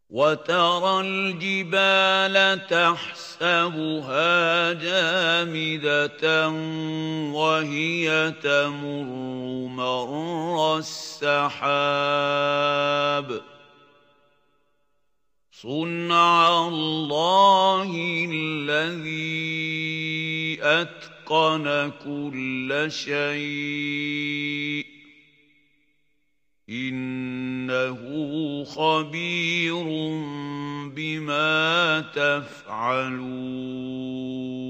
وترى الجبال تحسبها جامدة وهي تمر مر السحاب صنع الله الذي أتقن كل شيء إنه خبير بما تفعلون